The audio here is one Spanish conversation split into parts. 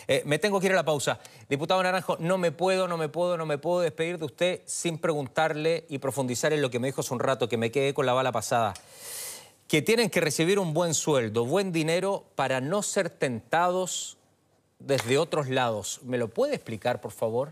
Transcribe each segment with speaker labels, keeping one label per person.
Speaker 1: Me tengo que ir a la pausa. Diputado Naranjo, no me puedo despedir de usted sin preguntarle y profundizar en lo que me dijo hace un rato, que me quedé con la bala pasada. Que tienen que recibir un buen sueldo, buen dinero para no ser tentados desde otros lados. ¿Me lo puede explicar, por favor?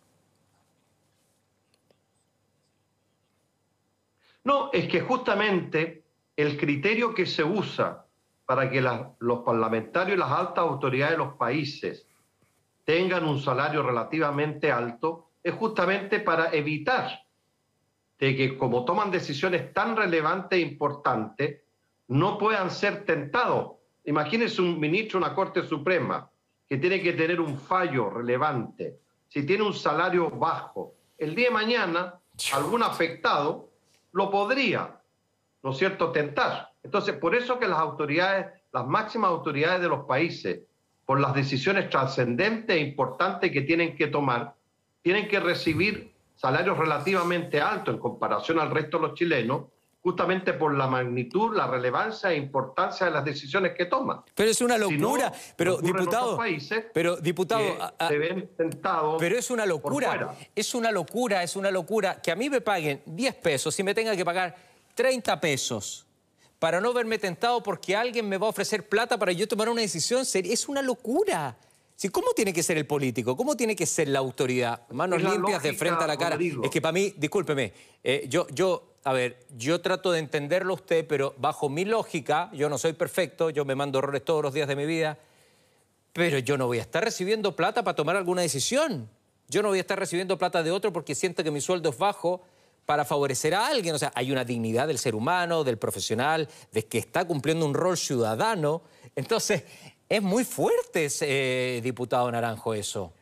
Speaker 2: No, es que justamente el criterio que se usa para que los parlamentarios y las altas autoridades de los países tengan un salario relativamente alto es justamente para evitar de que, como toman decisiones tan relevantes e importantes, no puedan ser tentados. Imagínense un ministro de una Corte Suprema que tiene que tener un fallo relevante, si tiene un salario bajo, el día de mañana algún afectado lo podría, ¿no es cierto?, tentar. Entonces, por eso que las autoridades, las máximas autoridades de los países, por las decisiones trascendentes e importantes que tienen que tomar, tienen que recibir salarios relativamente altos en comparación al resto de los chilenos, justamente por la magnitud, la relevancia e importancia de las decisiones que toman.
Speaker 1: Pero es una locura,
Speaker 2: Si no,
Speaker 1: pero
Speaker 2: diputado, se ven tentados.
Speaker 1: Pero es una locura, es una locura que a mí me paguen 10 pesos y me tenga que pagar 30 pesos para no verme tentado porque alguien me va a ofrecer plata para yo tomar una decisión. Es una locura. Sí, ¿cómo tiene que ser el político? ¿Cómo tiene que ser la autoridad? Manos limpias de frente a la cara.
Speaker 2: Rodrigo.
Speaker 1: Es que para mí, discúlpeme, a ver, yo trato de entenderlo a usted, pero bajo mi lógica, yo no soy perfecto, yo me mando errores todos los días de mi vida, pero yo no voy a estar recibiendo plata para tomar alguna decisión. Yo no voy a estar recibiendo plata de otro porque siento que mi sueldo es bajo para favorecer a alguien. O sea, hay una dignidad del ser humano, del profesional, de que está cumpliendo un rol ciudadano. Entonces, es muy fuerte, diputado Naranjo, eso.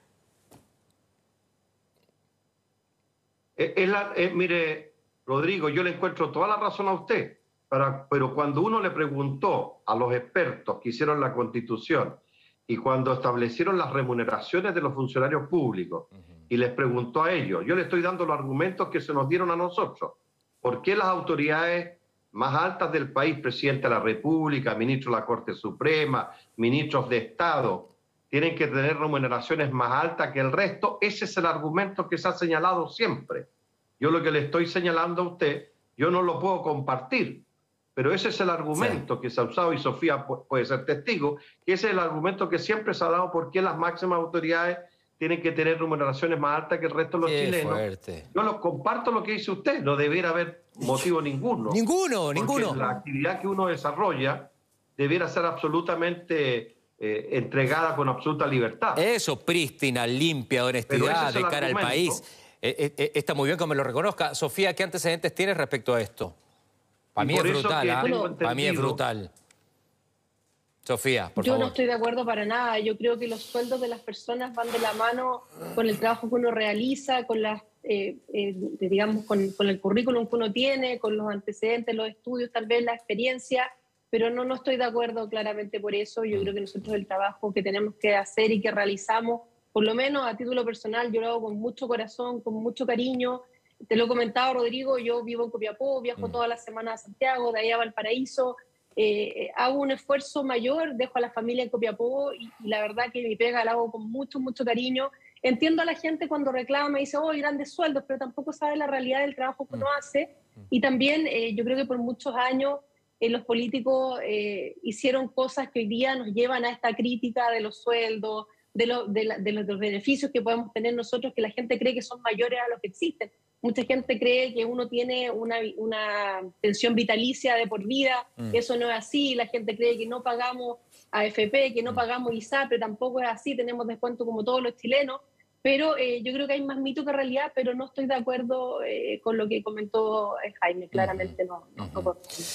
Speaker 2: Mire, Rodrigo, yo le encuentro toda la razón a usted, pero cuando uno le preguntó a los expertos que hicieron la Constitución y cuando establecieron las remuneraciones de los funcionarios públicos y les preguntó a ellos, yo le estoy dando los argumentos que se nos dieron a nosotros. ¿Por qué las autoridades más altas del país, presidente de la República, ministro de la Corte Suprema, ministros de Estado, tienen que tener remuneraciones más altas que el resto? Ese es el argumento que se ha señalado siempre. Yo lo que le estoy señalando a usted, yo no lo puedo compartir, pero ese es el argumento que se ha usado, y Sofía puede ser testigo, que ese es el argumento que siempre se ha dado por qué las máximas autoridades tienen que tener remuneraciones más altas que el resto de los chilenos.
Speaker 1: Fuerte.
Speaker 2: Yo lo comparto lo que dice usted, no debiera haber motivo ninguno.
Speaker 1: Ninguno.
Speaker 2: La actividad que uno desarrolla debiera ser absolutamente entregada con absoluta libertad.
Speaker 1: Eso, prístina, limpia, honestidad, de cara al país. Está muy bien que me lo reconozca. Sofía, ¿qué antecedentes tienes respecto a esto? Para mí es brutal, ¿ah? Para mí es brutal. Sofía, por favor.
Speaker 3: Yo no estoy de acuerdo para nada. Yo creo que los sueldos de las personas van de la mano con el trabajo que uno realiza, con las, digamos, con el currículum que uno tiene, con los antecedentes, los estudios, tal vez la experiencia, pero no estoy de acuerdo claramente por eso. Yo creo que nosotros el trabajo que tenemos que hacer y que realizamos, por lo menos a título personal, yo lo hago con mucho corazón, con mucho cariño. Te lo he comentado, Rodrigo, yo vivo en Copiapó, viajo todas las semanas a Santiago, de ahí a Valparaíso. Hago un esfuerzo mayor, dejo a la familia en Copiapó y la verdad que mi pega la hago con mucho cariño. Entiendo a la gente cuando reclama y dice, oh, grandes sueldos, pero tampoco sabe la realidad del trabajo que uno hace. Y también yo creo que por muchos años los políticos hicieron cosas que hoy día nos llevan a esta crítica de los sueldos, de los beneficios que podemos tener nosotros, que la gente cree que son mayores a los que existen. Mucha gente cree que uno tiene una pensión vitalicia de por vida. Eso no es así. La gente cree que no pagamos AFP, que no pagamos ISAPRE, tampoco es así. Tenemos descuento como todos los chilenos. Pero yo creo que hay más mito que realidad, pero no estoy de acuerdo con lo que comentó Jaime. Claramente no.